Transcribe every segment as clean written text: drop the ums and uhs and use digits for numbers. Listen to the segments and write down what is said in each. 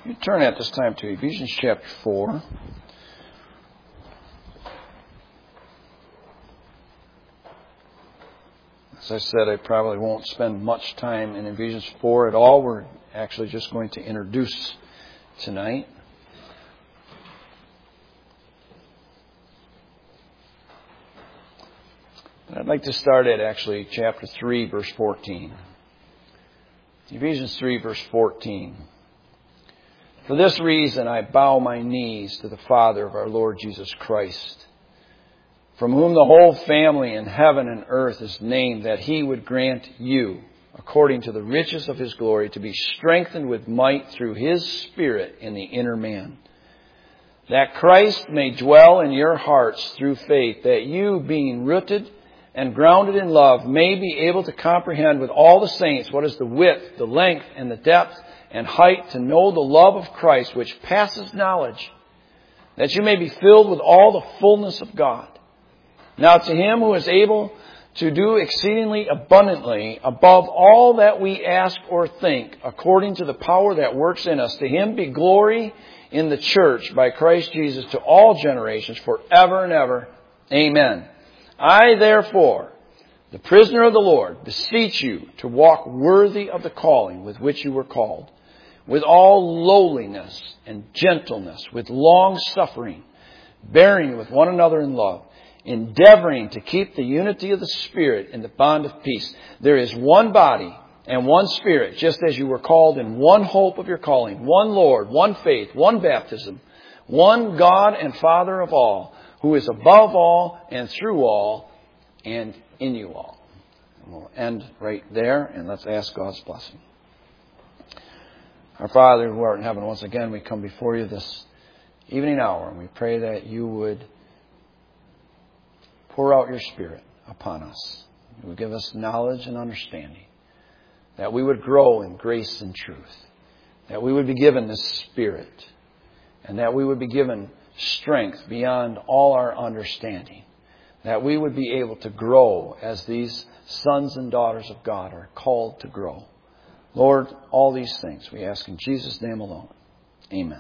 You turn at this time to Ephesians chapter 4. As I said, I probably won't spend much time in Ephesians 4 at all. We're actually just going to introduce tonight. I'd like to start at actually chapter 3, verse 14. Ephesians 3, verse 14. For this reason I bow my knees to the Father of our Lord Jesus Christ, from whom the whole family in heaven and earth is named, that He would grant you, according to the riches of His glory, to be strengthened with might through His Spirit in the inner man, that Christ may dwell in your hearts through faith, that you, being rooted and grounded in love, may be able to comprehend with all the saints what is the width, the length, and the depth and height, to know the love of Christ, which passes knowledge, that you may be filled with all the fullness of God. Now to Him who is able to do exceedingly abundantly above all that we ask or think, according to the power that works in us, to Him be glory in the church by Christ Jesus to all generations forever and ever. Amen. I, therefore, the prisoner of the Lord, beseech you to walk worthy of the calling with which you were called, with all lowliness and gentleness, with long suffering, bearing with one another in love, endeavoring to keep the unity of the Spirit in the bond of peace. There is one body and one Spirit, just as you were called in one hope of your calling, one Lord, one faith, one baptism, one God and Father of all, who is above all and through all and in you all. And we'll end right there, and let's ask God's blessing. Our Father who art in heaven, once again we come before you this evening hour, and we pray that you would pour out your Spirit upon us. You would give us knowledge and understanding, that we would grow in grace and truth, that we would be given the Spirit, and that we would be given strength beyond all our understanding, that we would be able to grow as these sons and daughters of God are called to grow. Lord, all these things we ask in Jesus' name alone. Amen.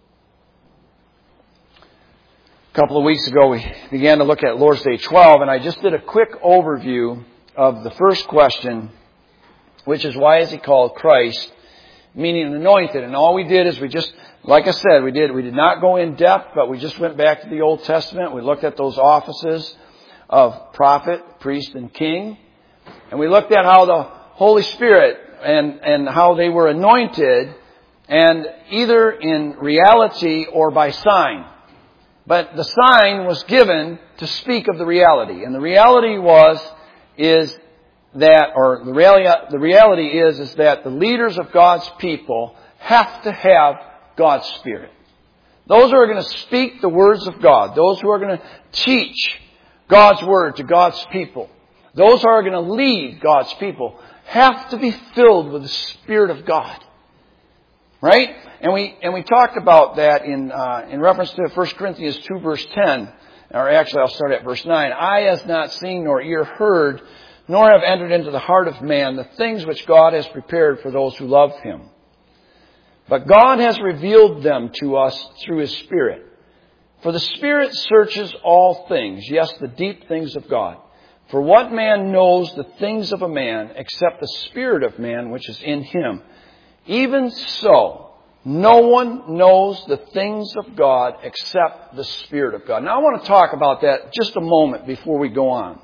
A couple of weeks ago we began to look at Lord's Day 12, and I just did a quick overview of the first question, which is, why is He called Christ, meaning anointed? And all we did is we just, like I said, we did not go in depth, but we just went back to the Old Testament. We looked at those offices of prophet, priest, and king. And we looked at how the Holy Spirit and how they were anointed, and either in reality or by sign. But the sign was given to speak of the reality. And the reality is that the leaders of God's people have to have God's Spirit. Those who are going to speak the words of God, those who are going to teach God's Word to God's people, those who are going to lead God's people, have to be filled with the Spirit of God. Right? And we talked about that in reference to 1 Corinthians 2 verse 10. Or actually I'll start at verse 9. Eye has not seen nor ear heard, nor have entered into the heart of man the things which God has prepared for those who love Him. But God has revealed them to us through His Spirit. For the Spirit searches all things, yes, the deep things of God. For what man knows the things of a man except the Spirit of man which is in him? Even so, no one knows the things of God except the Spirit of God. Now I want to talk about that just a moment before we go on.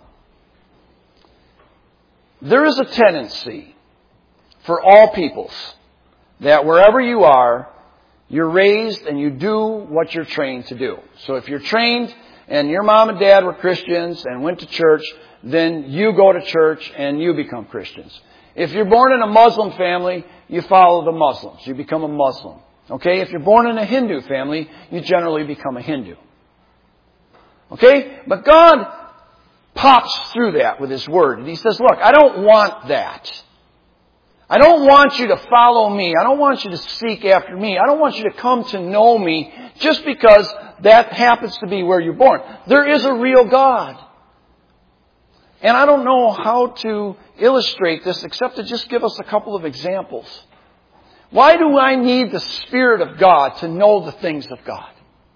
There is a tendency for all peoples that wherever you are, you're raised and you do what you're trained to do. So if you're trained and your mom and dad were Christians and went to church, then you go to church and you become Christians. If you're born in a Muslim family, you follow the Muslims. You become a Muslim. Okay? If you're born in a Hindu family, you generally become a Hindu. Okay? But God pops through that with His Word. And He says, look, I don't want that. I don't want you to follow me. I don't want you to seek after me. I don't want you to come to know me just because that happens to be where you're born. There is a real God. And I don't know how to illustrate this except to just give us a couple of examples. Why do I need the Spirit of God to know the things of God?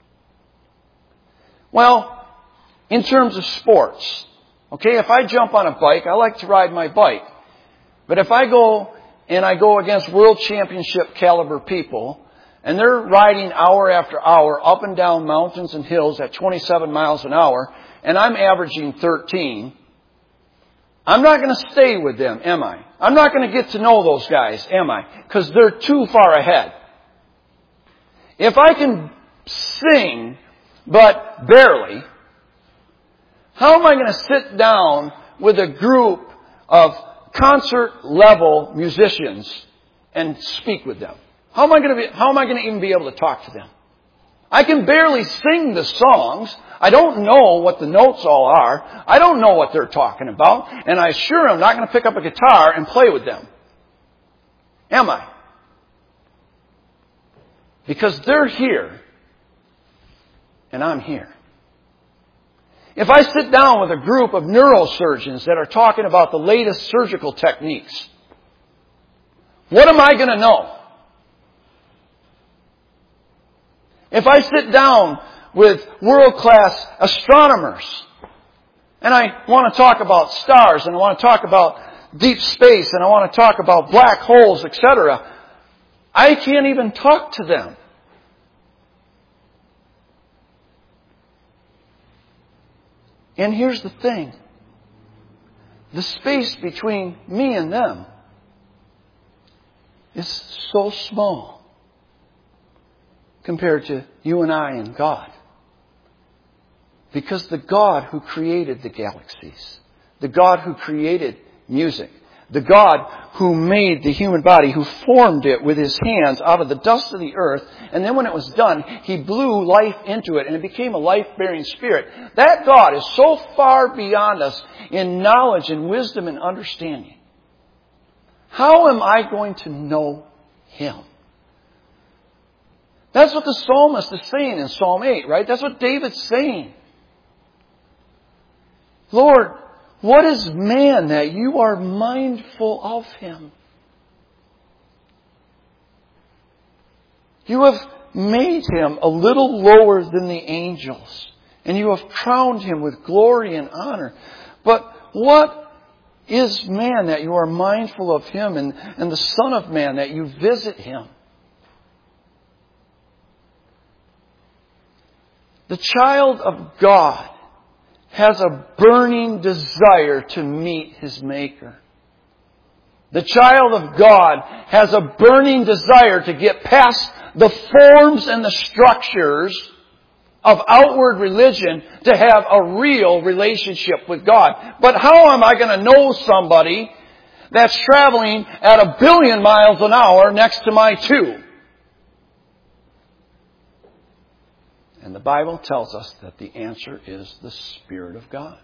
Well, in terms of sports, okay, if I jump on a bike, I like to ride my bike. But if I go against world championship caliber people, and they're riding hour after hour up and down mountains and hills at 27 miles an hour, and I'm averaging 13, I'm not going to stay with them, am I? I'm not going to get to know those guys, am I? Because they're too far ahead. If I can sing, but barely, how am I going to sit down with a group of concert-level musicians and speak with them? How am I going to even be able to talk to them? I can barely sing the songs. I don't know what the notes all are. I don't know what they're talking about. And I sure am not going to pick up a guitar and play with them. Am I? Because they're here and I'm here. If I sit down with a group of neurosurgeons that are talking about the latest surgical techniques, what am I going to know? If I sit down with world-class astronomers and I want to talk about stars and I want to talk about deep space and I want to talk about black holes, etc., I can't even talk to them. And here's the thing. The space between me and them is so small compared to you and I and God. Because the God who created the galaxies, the God who created music, the God who made the human body, who formed it with His hands out of the dust of the earth, and then when it was done, He blew life into it and it became a life-bearing spirit. That God is so far beyond us in knowledge and wisdom and understanding. How am I going to know Him? That's what the psalmist is saying in Psalm 8, right? That's what David's saying. Lord, what is man that you are mindful of him? You have made him a little lower than the angels, and you have crowned him with glory and honor. But what is man that you are mindful of him, and the Son of Man that you visit him? The child of God has a burning desire to meet his Maker. The child of God has a burning desire to get past the forms and the structures of outward religion to have a real relationship with God. But how am I going to know somebody that's traveling at 1 billion miles an hour next to my 2? And the Bible tells us that the answer is the Spirit of God.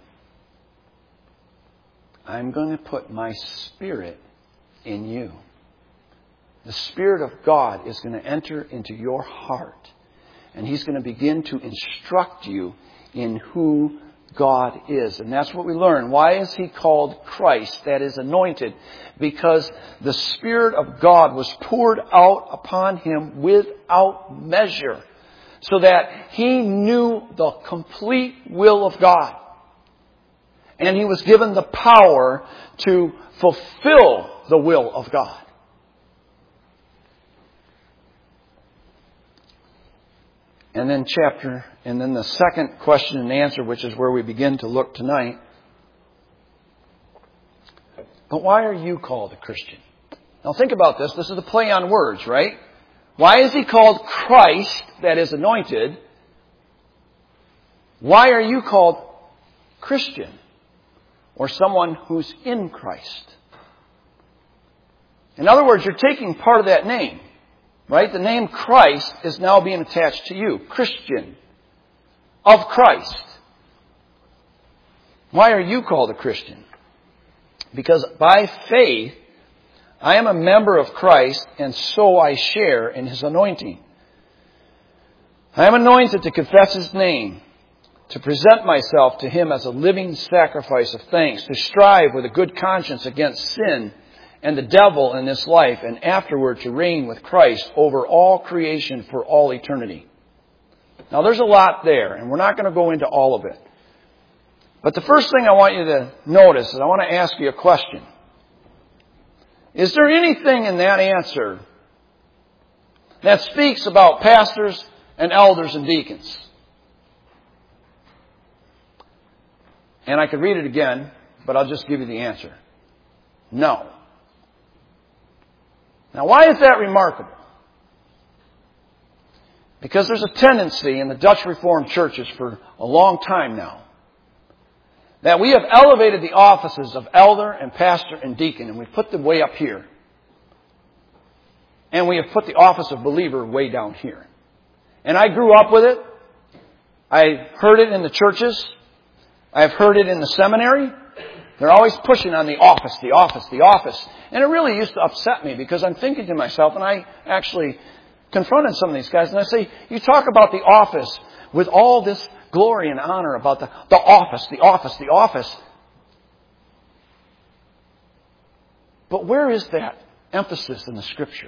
I'm going to put my Spirit in you. The Spirit of God is going to enter into your heart. And He's going to begin to instruct you in who God is. And that's what we learn. Why is He called Christ? That is anointed. Because the Spirit of God was poured out upon Him without measure, so that He knew the complete will of God. And He was given the power to fulfill the will of God. And then the second question and answer, which is where we begin to look tonight. But why are you called a Christian? Now think about this. This is a play on words, right? Why is He called Christ, that is anointed? Why are you called Christian? Or someone who's in Christ? In other words, you're taking part of that name, right? The name Christ is now being attached to you. Christian. Of Christ. Why are you called a Christian? Because by faith, I am a member of Christ, and so I share in His anointing. I am anointed to confess His name, to present myself to Him as a living sacrifice of thanks, to strive with a good conscience against sin, and the devil in this life, and afterward to reign with Christ over all creation for all eternity. Now there's a lot there, and we're not going to go into all of it. But the first thing I want you to notice is I want to ask you a question. Is there anything in that answer that speaks about pastors and elders and deacons? And I could read it again, but I'll just give you the answer. No. Now, why is that remarkable? Because there's a tendency in the Dutch Reformed churches for a long time now that we have elevated the offices of elder and pastor and deacon, and we've put them way up here. And we have put the office of believer way down here. And I grew up with it. I heard it in the churches. I've heard it in the seminary. They're always pushing on the office, the office, the office. And it really used to upset me because I'm thinking to myself, and I actually confronted some of these guys, and I say, you talk about the office with all this glory and honor about the office, the office, the office. But where is that emphasis in the Scripture?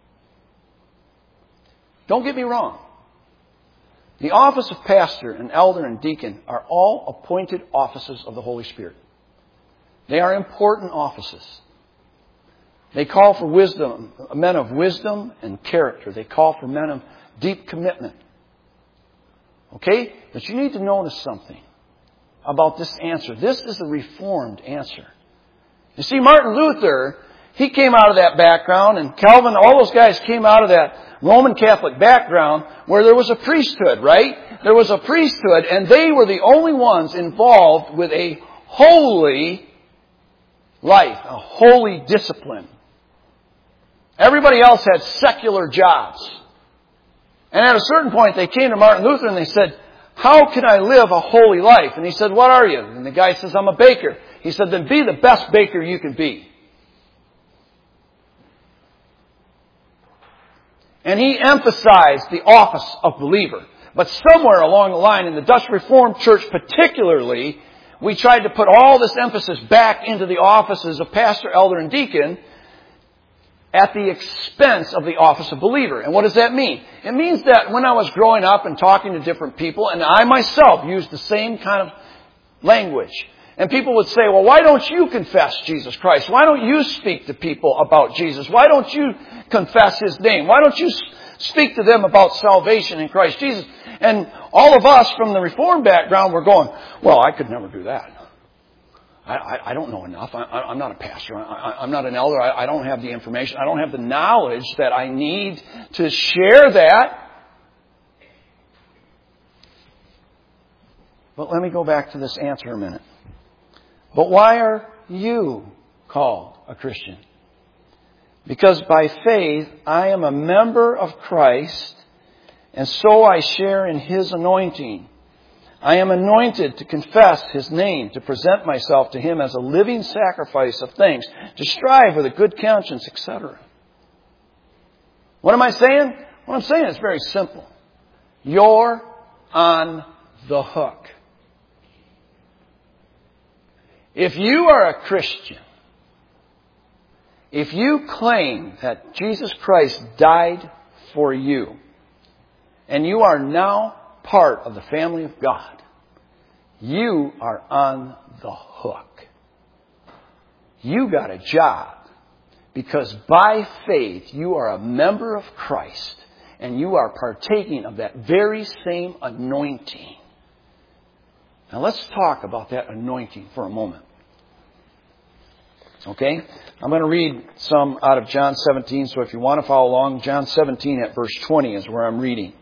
Don't get me wrong. The office of pastor and elder and deacon are all appointed offices of the Holy Spirit. They are important offices. They call for wisdom, men of wisdom and character. They call for men of deep commitment. Okay? But you need to notice something about this answer. This is a Reformed answer. You see, Martin Luther, he came out of that background, and Calvin, all those guys came out of that Roman Catholic background where there was a priesthood, right? There was a priesthood, and they were the only ones involved with a holy life, a holy discipline. Everybody else had secular jobs. And at a certain point, they came to Martin Luther and they said, how can I live a holy life? And he said, what are you? And the guy says, I'm a baker. He said, then be the best baker you can be. And he emphasized the office of believer. But somewhere along the line, in the Dutch Reformed Church particularly, we tried to put all this emphasis back into the offices of pastor, elder, and deacon at the expense of the office of believer. And what does that mean? It means that when I was growing up and talking to different people, and I myself used the same kind of language, and people would say, well, why don't you confess Jesus Christ? Why don't you speak to people about Jesus? Why don't you confess His name? Why don't you speak to them about salvation in Christ Jesus? And all of us from the Reformed background were going, well, I could never do that. I don't know enough. I'm not a pastor. I'm not an elder. I don't have the information. I don't have the knowledge that I need to share that. But let me go back to this answer a minute. But why are you called a Christian? Because by faith I am a member of Christ, and so I share in His anointing. I am anointed to confess His name, to present myself to Him as a living sacrifice of thanks, to strive with a good conscience, etc. What am I saying? What I'm saying is very simple. You're on the hook. If you are a Christian, if you claim that Jesus Christ died for you, and you are now part of the family of God, you are on the hook. You got a job because by faith you are a member of Christ and you are partaking of that very same anointing. Now let's talk about that anointing for a moment. Okay? I'm going to read some out of John 17, so if you want to follow along, John 17 at verse 20 is where I'm reading.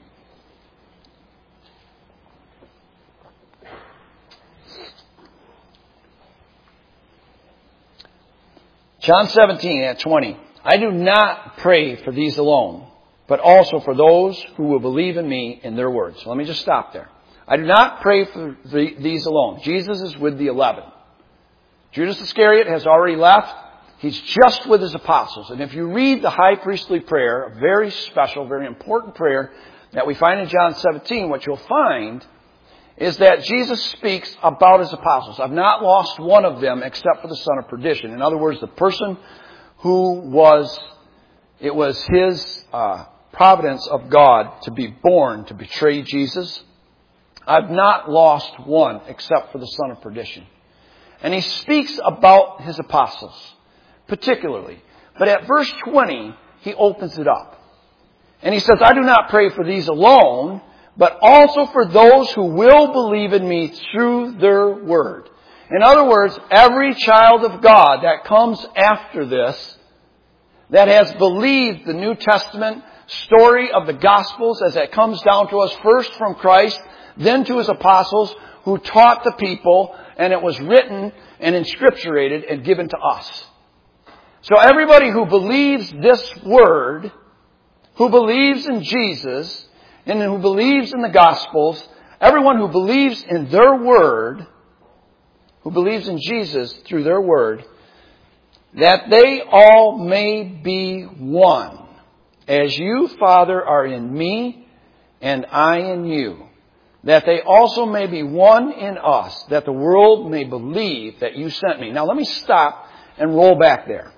John 17 at 20. I do not pray for these alone, but also for those who will believe in me in their words. So let me just stop there. I do not pray for these alone. Jesus is with the 11. Judas Iscariot has already left. He's just with his apostles. And if you read the high priestly prayer, a very special, very important prayer that we find in John 17, what you'll find is that Jesus speaks about His apostles. I've not lost one of them except for the son of perdition. In other words, the person it was His providence of God to be born to betray Jesus. I've not lost one except for the son of perdition. And He speaks about His apostles, particularly. But at verse 20, He opens it up. And He says, I do not pray for these alone, but also for those who will believe in Me through their word. In other words, every child of God that comes after this, that has believed the New Testament story of the Gospels as it comes down to us, first from Christ, then to His apostles who taught the people, and it was written and inscripturated and given to us. So everybody who believes this word, who believes in Jesus, and who believes in the Gospels, everyone who believes in their word, who believes in Jesus through their word, that they all may be one, as you, Father, are in Me, and I in you, that they also may be one in us, that the world may believe that you sent Me. Now let me stop and roll back there.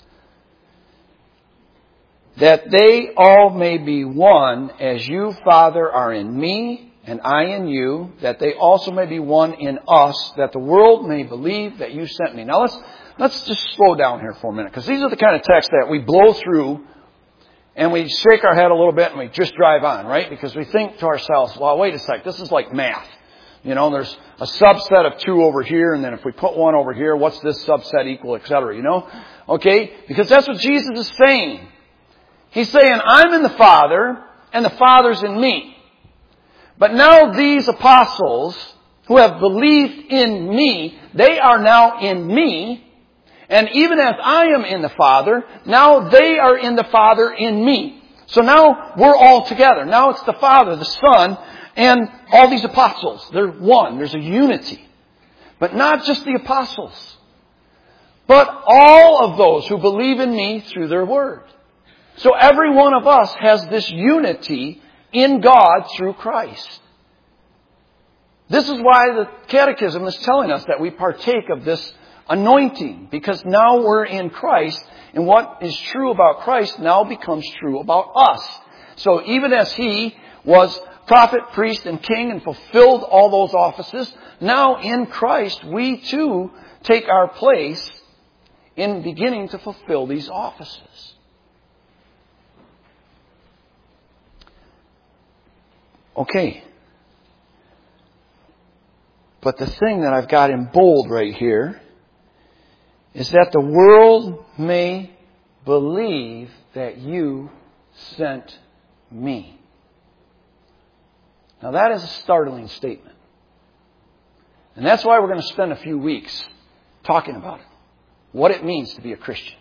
That they all may be one, as you, Father, are in Me, and I in you, that they also may be one in us, that the world may believe that you sent Me. Now let's just slow down here for a minute, because these are the kind of texts that we blow through, and we shake our head a little bit and we just drive on, right? Because we think to ourselves, well, wait a sec, this is like math. You know, there's a subset of 2 over here, and then if we put 1 over here, what's this subset equal, etc., you know? Okay? Because that's what Jesus is saying. He's saying, I'm in the Father, and the Father's in Me. But now these apostles who have believed in Me, they are now in Me. And even as I am in the Father, now they are in the Father in Me. So now we're all together. Now it's the Father, the Son, and all these apostles. They're one. There's a unity. But not just the apostles, but all of those who believe in Me through their word. So every one of us has this unity in God through Christ. This is why the Catechism is telling us that we partake of this anointing, because now we're in Christ, and what is true about Christ now becomes true about us. So even as He was prophet, priest, and king and fulfilled all those offices, now in Christ we too take our place in beginning to fulfill these offices. Okay. But the thing that I've got in bold right here is that the world may believe that you sent Me. Now that is a startling statement. And that's why we're going to spend a few weeks talking about it. What it means to be a Christian.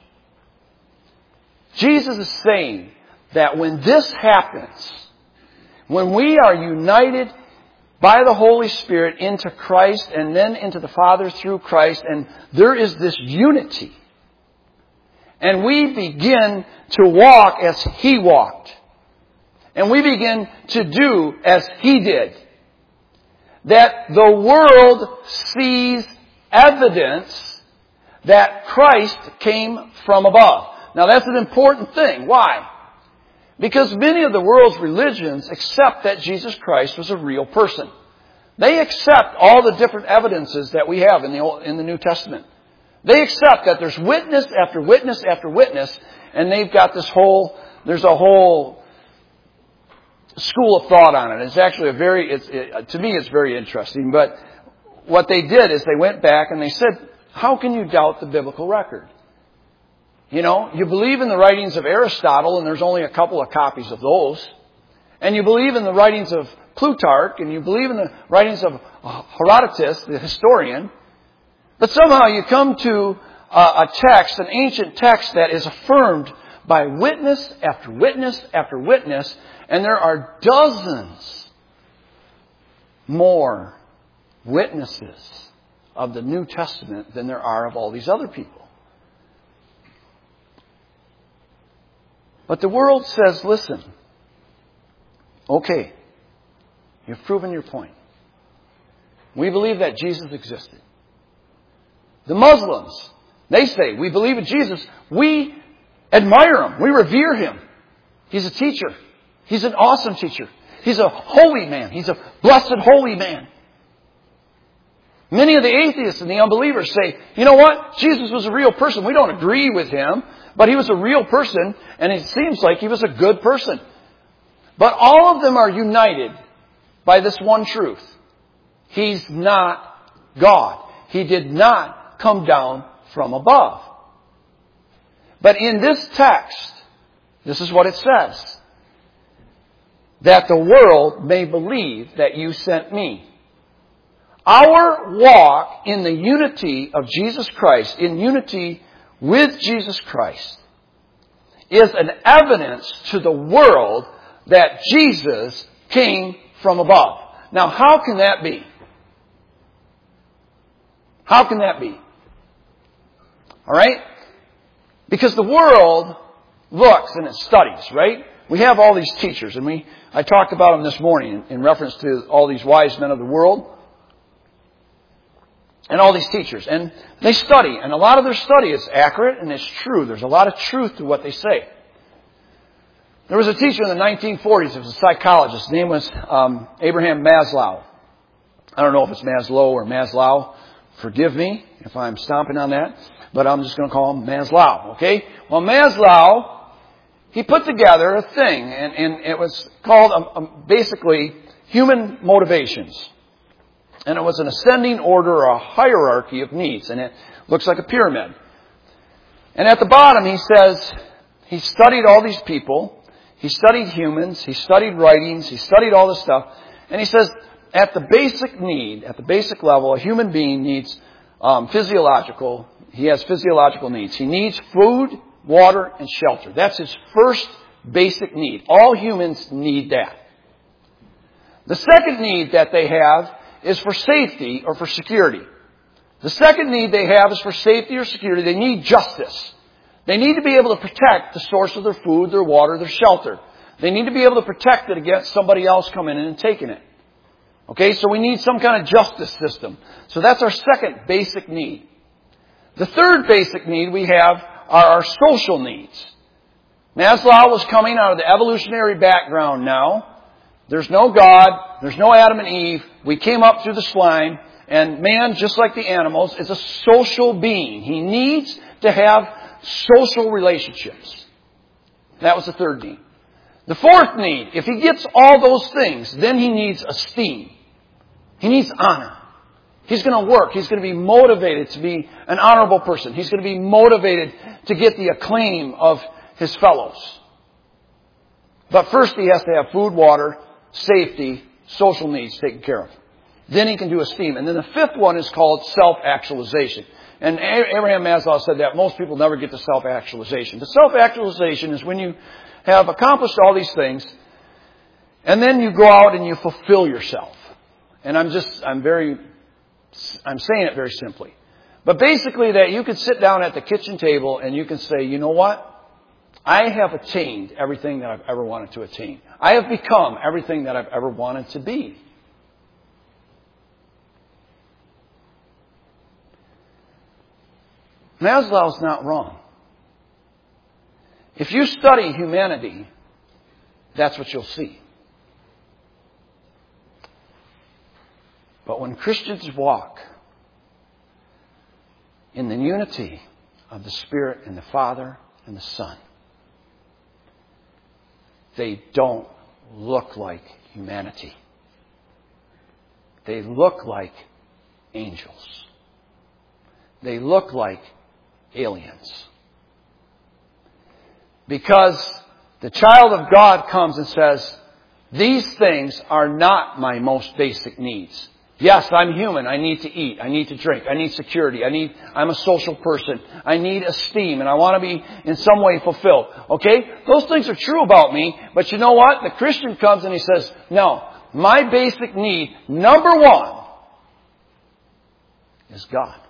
Jesus is saying that when this happens, when we are united by the Holy Spirit into Christ and then into the Father through Christ, and there is this unity, and we begin to walk as He walked, and we begin to do as He did, that the world sees evidence that Christ came from above. Now that's an important thing. Why? Because many of the world's religions accept that Jesus Christ was a real person. They accept all the different evidences that we have in the New Testament. They accept that there's witness after witness after witness, and they've got there's a whole school of thought on it. It's actually to me it's very interesting. But what they did is they went back and they said, how can you doubt the biblical record? You know, you believe in the writings of Aristotle, and there's only a couple of copies of those. And you believe in the writings of Plutarch, and you believe in the writings of Herodotus, the historian. But somehow you come to a text, an ancient text that is affirmed by witness after witness after witness, and there are dozens more witnesses of the New Testament than there are of all these other people. But the world says, listen, okay, you've proven your point. We believe that Jesus existed. The Muslims They say, we believe in Jesus. We admire Him. We revere Him. He's a teacher. He's an awesome teacher. He's a holy man. He's a blessed holy man. Many of the atheists and the unbelievers say, you know what? Jesus was a real person. We don't agree with Him, but He was a real person, and it seems like He was a good person. But all of them are united by this one truth. He's not God. He did not come down from above. But in this text, this is what it says. That the world may believe that you sent me. Our walk in the unity of Jesus Christ, in unity with Jesus Christ, is an evidence to the world that Jesus came from above. Now, how can that be? How can that be? All right? Because the world looks and it studies, right? We have all these teachers, and I talked about them this morning in reference to all these wise men of the world. And all these teachers. And they study. And a lot of their study is accurate and it's true. There's a lot of truth to what they say. There was a teacher in the 1940s. He was a psychologist. His name was Abraham Maslow. I don't know if it's Maslow or Maslow. Forgive me if I'm stomping on that. But I'm just going to call him Maslow. Okay? Well, Maslow, he put together a thing. And it was called basically human motivations. And it was an ascending order or a hierarchy of needs. And it looks like a pyramid. And at the bottom he says, he studied all these people. He studied humans. He studied writings. He studied all this stuff. And he says, at the basic need, at the basic level, a human being needs he has physiological needs. He needs food, water, and shelter. That's his first basic need. All humans need that. The second need that they have is for safety or for security. The second need they have is for safety or security. They need justice. They need to be able to protect the source of their food, their water, their shelter. They need to be able to protect it against somebody else coming in and taking it. Okay, so we need some kind of justice system. So that's our second basic need. The third basic need we have are our social needs. Maslow was coming out of the evolutionary background now. There's no God. There's no Adam and Eve. We came up through the slime. And man, just like the animals, is a social being. He needs to have social relationships. That was the third need. The fourth need, if he gets all those things, then he needs esteem. He needs honor. He's going to work. He's going to be motivated to be an honorable person. He's going to be motivated to get the acclaim of his fellows. But first he has to have food, water, safety, social needs taken care of. Then he can do esteem. And then the fifth one is called self-actualization. And Abraham Maslow said that most people never get to self-actualization. The self-actualization is when you have accomplished all these things, and then you go out and you fulfill yourself. And I'm saying it very simply. But basically that you could sit down at the kitchen table and you can say, you know what? I have attained everything that I've ever wanted to attain. I have become everything that I've ever wanted to be. Maslow's not wrong. If you study humanity, that's what you'll see. But when Christians walk in the unity of the Spirit and the Father and the Son, they don't look like humanity. They look like angels. They look like aliens. Because the child of God comes and says, these things are not my most basic needs. Yes, I'm human. I need to eat. I need to drink. I need security. I'm a social person. I need esteem, and I want to be in some way fulfilled. Okay? Those things are true about me, but you know what? The Christian comes and he says, no, my basic need, number one, is God.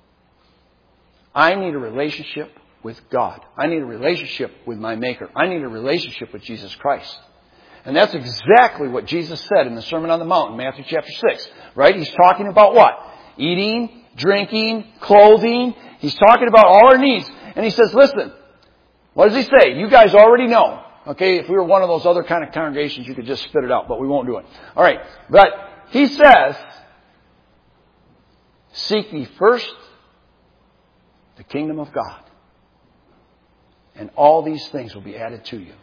I need a relationship with God. I need a relationship with my Maker. I need a relationship with Jesus Christ. And that's exactly what Jesus said in the Sermon on the Mount in Matthew chapter 6. Right? He's talking about what? Eating, drinking, clothing. He's talking about all our needs. And he says, listen, what does he say? You guys already know. Okay, if we were one of those other kind of congregations, you could just spit it out, but we won't do it. All right, but he says, seek ye first the kingdom of God, and all these things will be added to you.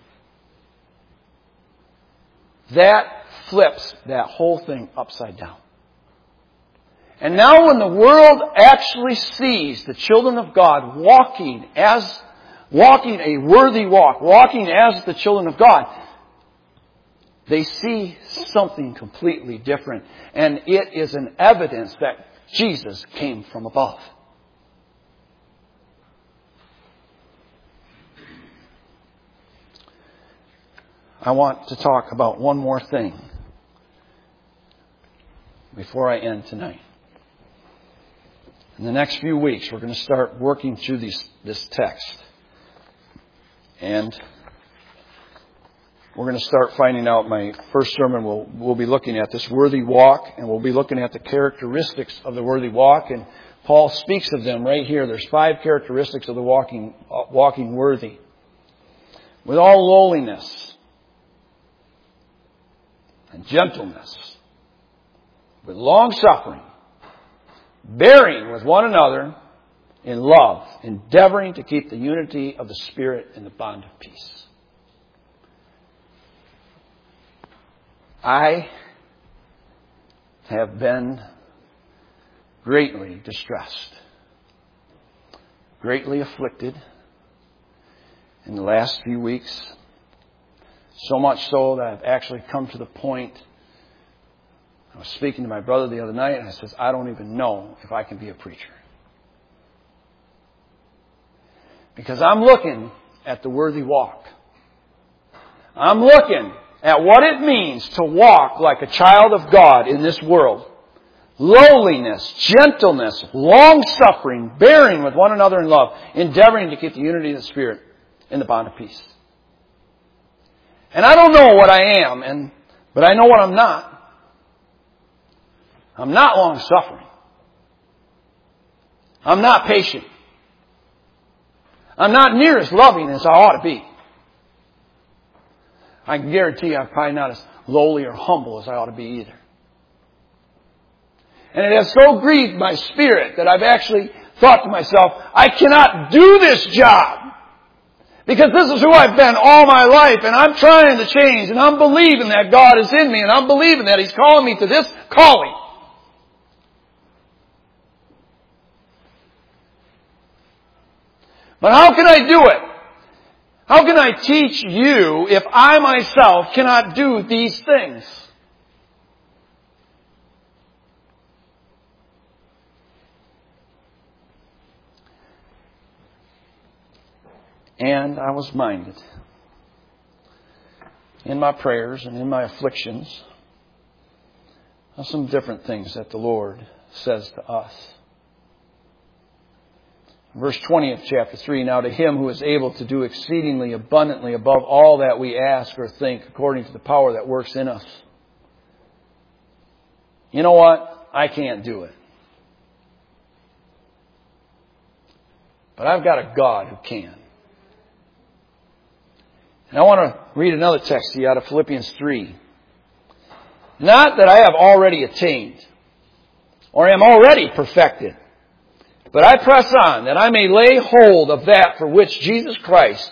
That flips that whole thing upside down. And now when the world actually sees the children of God walking a worthy walk, walking as the children of God, they see something completely different. And it is an evidence that Jesus came from above. I want to talk about one more thing before I end tonight. In the next few weeks, we're going to start working through this text. And we're going to start finding out. My first sermon we'll be looking at this worthy walk, and we'll be looking at the characteristics of the worthy walk. And Paul speaks of them right here. There's 5 characteristics of the walking worthy. With all lowliness and gentleness, with long suffering, bearing with one another in love, endeavoring to keep the unity of the Spirit in the bond of peace. I have been greatly distressed, greatly afflicted in the last few weeks. So much so that I've actually come to the point. I was speaking to my brother the other night, and I says, I don't even know if I can be a preacher. Because I'm looking at the worthy walk. I'm looking at what it means to walk like a child of God in this world. Lowliness, gentleness, long-suffering, bearing with one another in love, endeavoring to keep the unity of the Spirit in the bond of peace. And I don't know what I am, but I know what I'm not. I'm not long-suffering. I'm not patient. I'm not near as loving as I ought to be. I can guarantee you I'm probably not as lowly or humble as I ought to be either. And it has so grieved my spirit that I've actually thought to myself, I cannot do this job. Because this is who I've been all my life, and I'm trying to change, and I'm believing that God is in me, and I'm believing that He's calling me to this calling. But how can I do it? How can I teach you if I myself cannot do these things? And I was minded in my prayers and in my afflictions of some different things that the Lord says to us. Verse 20 of chapter 3, now to Him who is able to do exceedingly abundantly above all that we ask or think according to the power that works in us. You know what? I can't do it. But I've got a God who can. And I want to read another text to you out of Philippians 3. Not that I have already attained or am already perfected, but I press on that I may lay hold of that for which Jesus Christ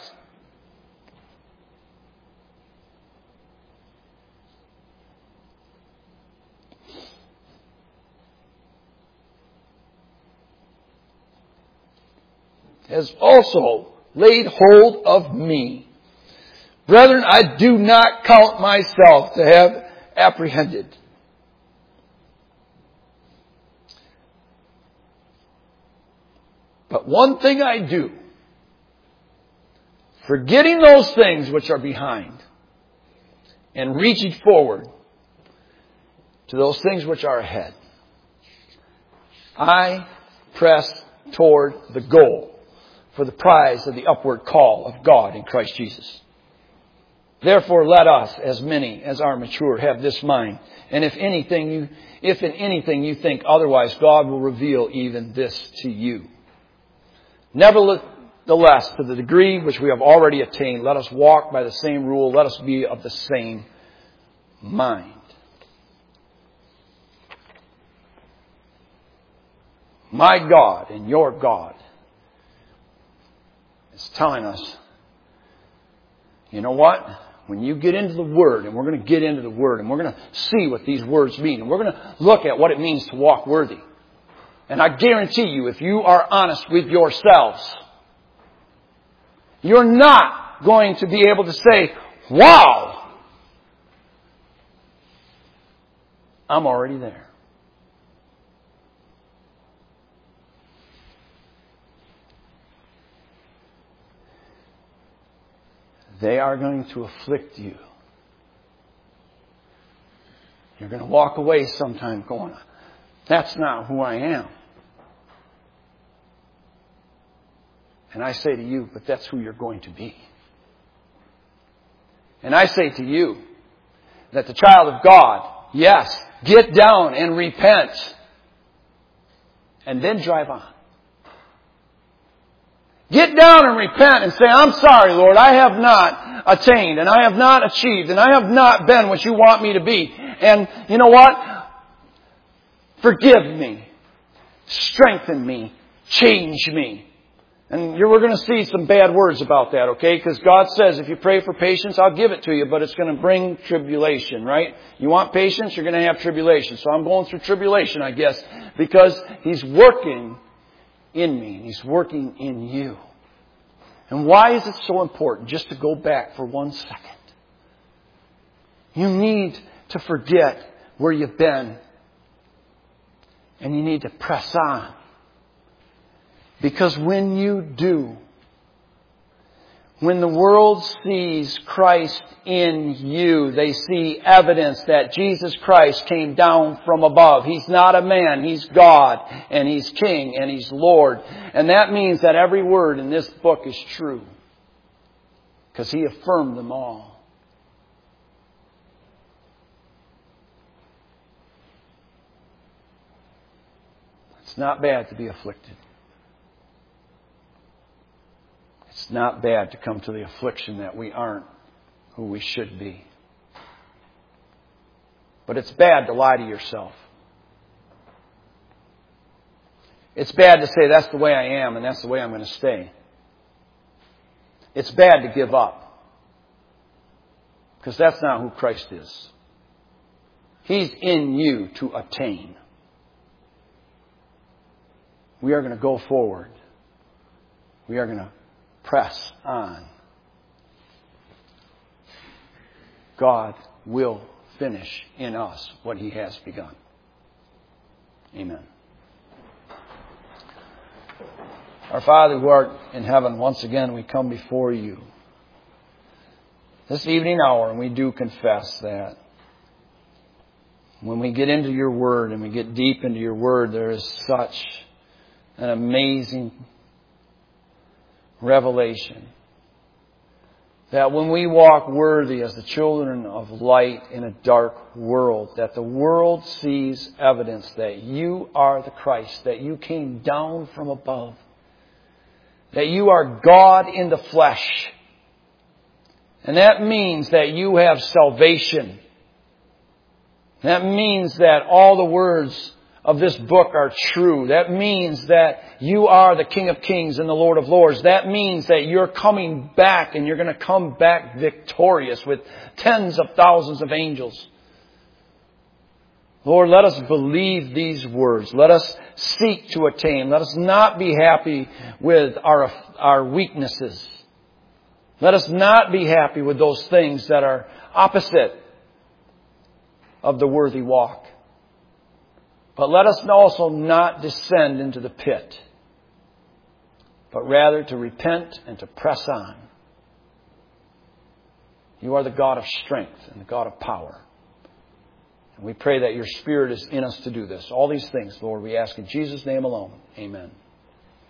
has also laid hold of me. Brethren, I do not count myself to have apprehended. But one thing I do, forgetting those things which are behind and reaching forward to those things which are ahead, I press toward the goal for the prize of the upward call of God in Christ Jesus. Therefore, let us, as many as are mature, have this mind. And if in anything you think otherwise, God will reveal even this to you. Nevertheless, to the degree which we have already attained, let us walk by the same rule. Let us be of the same mind. My God and your God is telling us, you know what? When you get into the Word, and we're going to get into the Word, and we're going to see what these words mean, and we're going to look at what it means to walk worthy. And I guarantee you, if you are honest with yourselves, you're not going to be able to say, wow, I'm already there. They are going to afflict you. You're going to walk away sometime going, that's not who I am. And I say to you, but that's who you're going to be. And I say to you that the child of God, yes, get down and repent. And then drive on. Get down and repent and say, I'm sorry, Lord, I have not attained and I have not achieved and I have not been what you want me to be. And you know what? Forgive me. Strengthen me. Change me. And we're going to see some bad words about that, okay? Because God says if you pray for patience, I'll give it to you, but it's going to bring tribulation, right? You want patience, you're going to have tribulation. So I'm going through tribulation, I guess, because He's working in me, and He's working in you. And why is it so important? Just to go back for 1 second. You need to forget where you've been. And you need to press on. Because when you do, when the world sees Christ in you, they see evidence that Jesus Christ came down from above. He's not a man. He's God. And He's King. And He's Lord. And that means that every word in this book is true. Because He affirmed them all. It's not bad to be afflicted. It's not bad to come to the affliction that we aren't who we should be. But it's bad to lie to yourself. It's bad to say that's the way I am and that's the way I'm going to stay. It's bad to give up. Because that's not who Christ is. He's in you to attain. We are going to go forward. We are going to press on. God will finish in us what He has begun. Amen. Our Father who art in heaven, once again we come before You this evening hour, and we do confess that when we get into Your Word and we get deep into Your Word, there is such an amazing revelation that when we walk worthy as the children of light in a dark world, that the world sees evidence that You are the Christ, that You came down from above, that You are God in the flesh. And that means that You have salvation. That means that all the words of this book are true. That means that You are the King of Kings and the Lord of Lords. That means that You're coming back, and You're going to come back victorious with tens of thousands of angels. Lord, let us believe these words. Let us seek to attain. Let us not be happy with our weaknesses. Let us not be happy with those things that are opposite of the worthy walk. But let us also not descend into the pit, but rather to repent and to press on. You are the God of strength and the God of power. And we pray that Your Spirit is in us to do this. All these things, Lord, we ask in Jesus' name alone. Amen.